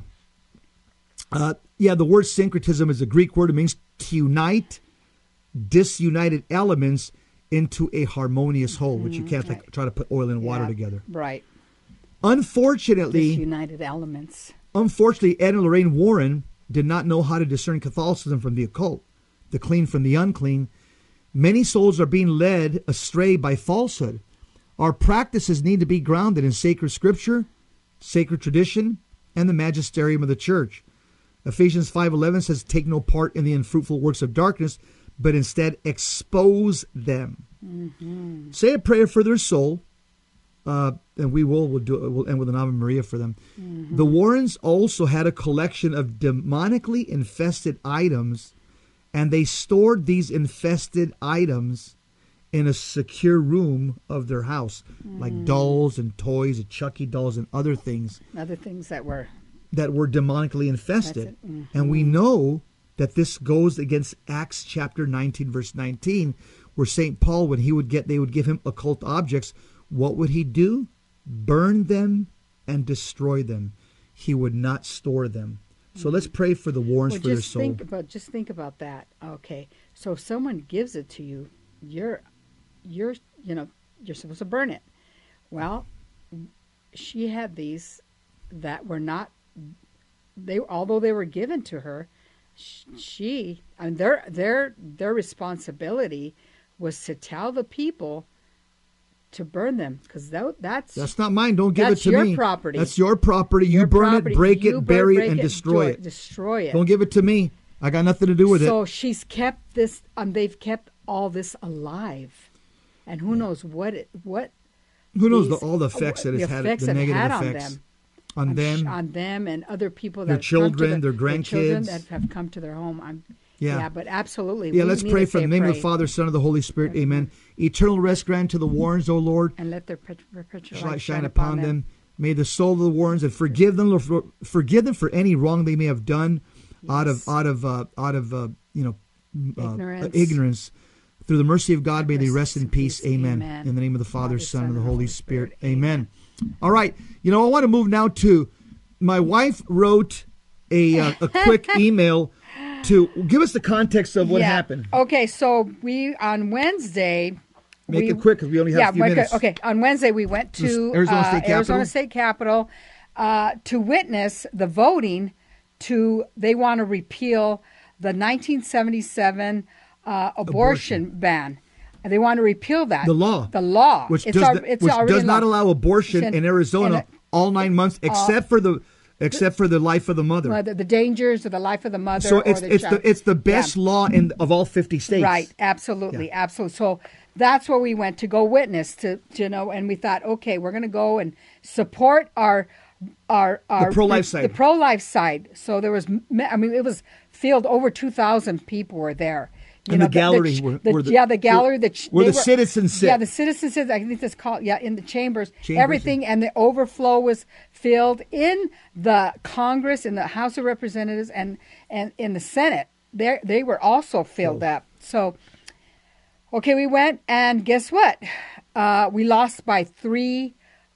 uh, yeah, the word syncretism is a Greek word. It means to unite disunited elements into a harmonious whole, which you can't like, try to put oil and water Yeah, together. Right. Unfortunately, Disunited elements. unfortunately, Ed and Lorraine Warren did not know how to discern Catholicism from the occult, the clean from the unclean. Many souls are being led astray by falsehood. Our practices need to be grounded in sacred scripture, sacred tradition, and the magisterium of the church. Ephesians five eleven says, take no part in the unfruitful works of darkness, but instead expose them. Mm-hmm. Say a prayer for their soul, uh, and we will we'll do we'll end with an Ave Maria for them. Mm-hmm. The Warrens also had a collection of demonically infested items, and they stored these infested items in a secure room of their house, mm. like dolls and toys and Chucky dolls and other things. Other things that were that were demonically infested. Mm-hmm. And we know that this goes against Acts chapter nineteen, verse nineteen, where Saint Paul, when he would get, they would give him occult objects, what would he do? Burn them and destroy them. He would not store them. So let's pray for the Warrens well, for their just soul. think about just think about that. Okay, so if someone gives it to you, you're you're you know you're supposed to burn it. Well, she had these that were not they although they were given to her, she and their their their responsibility was to tell the people to burn them, because that, that's that's not mine. Don't give it that's to your me. property. That's your property. Your you burn property. it, break You it, burn- bury break it, and it, destroy do- it. Destroy it. Don't give it to me. I got nothing to do with so it. she's kept this. Um, they've kept all this alive, and who knows what it what. Who knows the, these- all the effects that the it's had, effects the it negative had on effects them. on I'm them. sh- on them and other people that Their have come to children, the- their children grandkids. that have come to their home. I'm, Yeah. yeah. but absolutely. Yeah, we let's need pray to for say the name of pray. the Father, Son, and the Holy Spirit. Amen. Eternal rest grant to the Warrens, O Lord. And let their pet- perpetual Light light shine upon them. May the soul of the Warrens, and forgive them, for, forgive them for any wrong they may have done, out of Yes. out of uh, out of uh, you know uh, Ignorance. ignorance. Through the mercy of God, may they rest in peace. peace. Amen. Amen. In the name of the Father, Father, Son, and the Holy Spirit. Amen. All right. Amen. You know, I want to move now to my wife wrote a uh, a quick email to give us the context of what Yeah. happened. Okay, so we on Wednesday. Make we, it quick because we only have yeah, a few okay, minutes. okay. On Wednesday, we went to Arizona uh, State Capitol? Arizona State Capitol uh, to witness the voting to. They want to repeal the nineteen seventy-seven uh, abortion, Abortion. ban, And they want to repeal that. The law. The law. Which it's does, al- not- it's which already does in not law. allow abortion And- in Arizona and, all nine months, except for the except for the life of the mother. Mother, the dangers of the life of the mother. So or it's the it's child. the it's the best Yeah. law in of all fifty states. Right, absolutely, Yeah. absolutely. So that's where we went to go witness to, you know, and we thought, okay, we're going to go and support our our our pro-life the, side. the pro-life side. So there was, I mean, it was filled. Over two thousand people were there. You And know, the gallery ch- were- the- were the- yeah, the gallery, the ch- where they the citizens sit. Yeah, the citizens sit. I think that's called yeah in the chambers. Chambers, Everything and the overflow was filled in the Congress, in the House of Representatives, and and in the Senate. They they were also filled Oh. up. So. Okay, we went, and guess what? Uh, we lost by three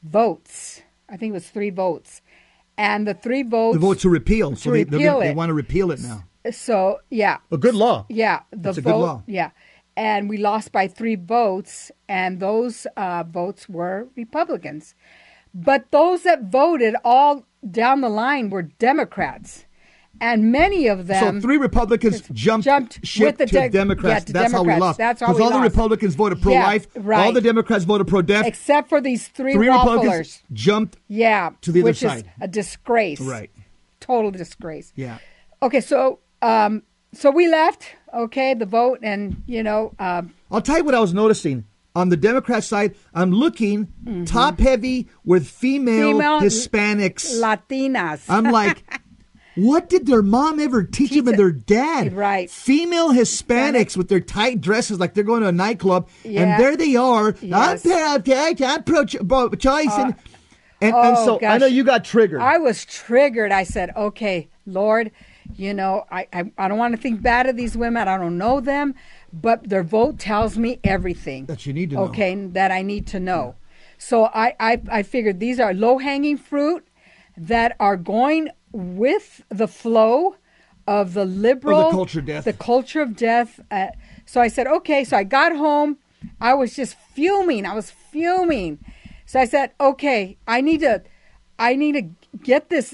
votes. I think it was three votes. And the three votes... The vote to repeal. To so they, they're repeal gonna- they it. want to repeal it now. So, yeah. A good law. Yeah. The It's a vote, good law. Yeah. And we lost by three votes, and those uh, votes were Republicans. But those that voted all down the line were Democrats. And many of them... So three Republicans jumped, jumped ship with the to de- Democrats. yeah, to That's how we Democrats. lost. That's how Because we all the lost. Republicans voted pro-life. Yeah, right. All the Democrats voted pro-death. Except for these three, Three wafflers. Republicans jumped Yeah, to the other which side. is a disgrace. Right. Total disgrace. Yeah. Okay, so um, so we left. Okay, the vote, and you know, um, I'll tell you what I was noticing. On the Democrat side, I'm looking top heavy with female, Female Hispanics. Latinas. I'm like, what did their mom ever teach them and their dad? Right. Female Hispanics with their tight dresses like they're going to a nightclub. Yeah. And there they are. Yes. I'm, I'm, I'm pro-choice. and and, and oh, so I gosh. know you got triggered. I was triggered. I said, okay, Lord, you know, I, I, I don't want to think bad of these women. I don't know them, but their vote tells me everything. That you need to know. Okay, that I need to know. So I, I, I figured these are low-hanging fruit that are going with the flow of the liberal... Of the culture of death. The culture of death. Uh, so I said, okay, so I got home. I was just fuming. I was fuming. So I said, okay, I need to, I need to get this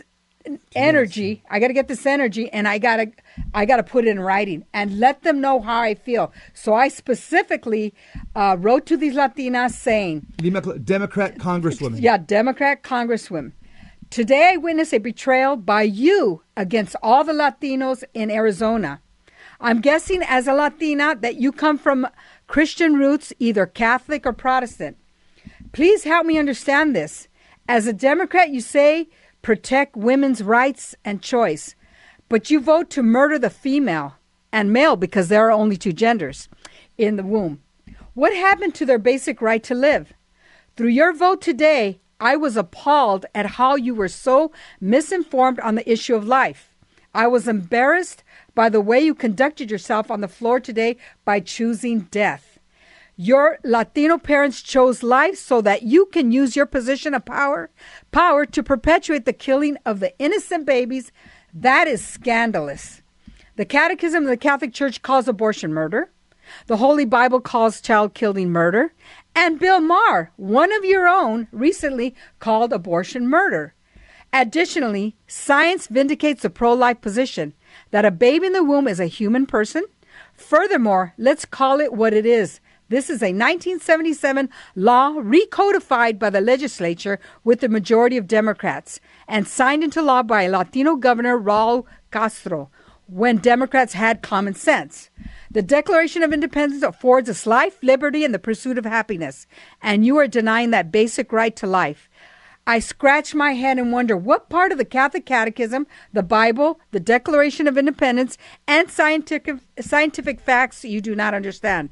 energy. I got to get this energy, and I got to, I got to put it in writing and let them know how I feel. So I specifically uh, wrote to these Latinas saying, Democrat Congresswoman. yeah, Democrat Congresswoman, today I witness a betrayal by you against all the Latinos in Arizona. I'm guessing as a Latina that you come from Christian roots, either Catholic or Protestant. Please help me understand this. As a Democrat, you say protect women's rights and choice, but you vote to murder the female and male because there are only two genders in the womb. What happened to their basic right to live? Through your vote today, I was appalled at how you were so misinformed on the issue of life. I was embarrassed by the way you conducted yourself on the floor today by choosing death. Your Latino parents chose life so that you can use your position of power, power to perpetuate the killing of the innocent babies. That is scandalous. The Catechism of the Catholic Church calls abortion murder. The Holy Bible calls child killing murder. And Bill Maher, one of your own, recently called abortion murder. Additionally, science vindicates the pro-life position that a baby in the womb is a human person. Furthermore, let's call it what it is. This is a nineteen seventy-seven law recodified by the legislature with the majority of Democrats and signed into law by a Latino governor, Raul Castro, when Democrats had common sense. The Declaration of Independence affords us life, liberty, and the pursuit of happiness, and you are denying that basic right to life. I scratch my head and wonder what part of the Catholic Catechism, the Bible, the Declaration of Independence, and scientific, scientific facts you do not understand.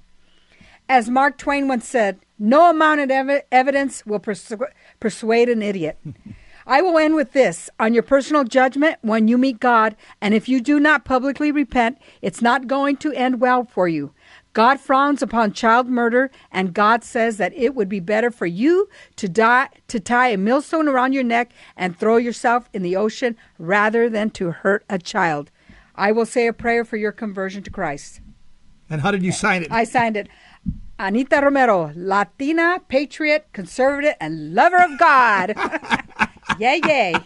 As Mark Twain once said, no amount of ev- evidence will persu- persuade an idiot. I will end with this. On your personal judgment, when you meet God, and if you do not publicly repent, it's not going to end well for you. God frowns upon child murder, and God says that it would be better for you to die, to tie a millstone around your neck and throw yourself in the ocean rather than to hurt a child. I will say a prayer for your conversion to Christ. And how did you sign it? I signed it. Anita Romero, Latina, patriot, conservative, and lover of God. Yay, yay.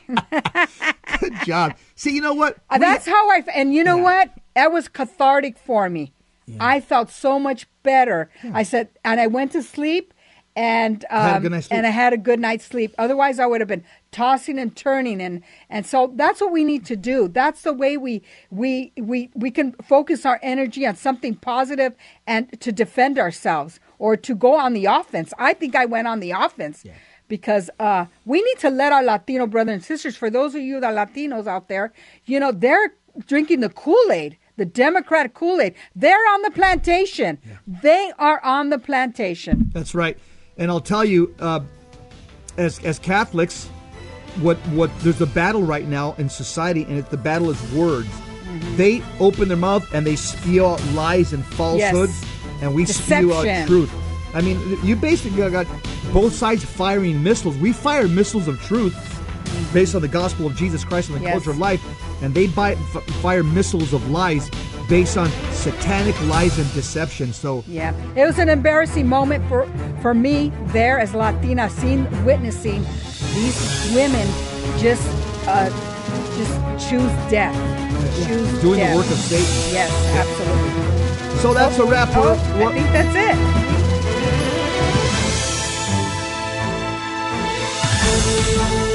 Good job. See, you know what? Uh, That's how I, and you know Yeah. what? That was cathartic for me. Yeah. I felt so much better. I said, and I went to sleep. And um, Had a good night's sleep. and I had a good night's sleep. Otherwise, I would have been tossing and turning, and, and so that's what we need to do. That's the way we we we we can focus our energy on something positive and to defend ourselves or to go on the offense. I think I went on the offense Yeah. because uh, we need to let our Latino brothers and sisters. For those of you that are Latinos out there, you know they're drinking the Kool-Aid. The Democratic Kool-Aid. They're on the plantation. Yeah. They are on the plantation. That's right. And I'll tell you, uh, as as Catholics, what what there's a battle right now in society, and it, the battle is words. Mm-hmm. They open their mouth and they spew out lies and falsehoods, Yes. and we spew out Deception. truth. I mean, you basically got both sides firing missiles. We fire missiles of truth based on the gospel of Jesus Christ and the Yes. culture of life, and they buy, f- fire missiles of lies based on satanic lies and deception. So Yeah, it was an embarrassing moment for for me there as Latina, seeing, witnessing these women just uh, just choose death, choose doing death. the work of Satan. Yes, absolutely. So that's a wrap. Oh, We're- I think that's it.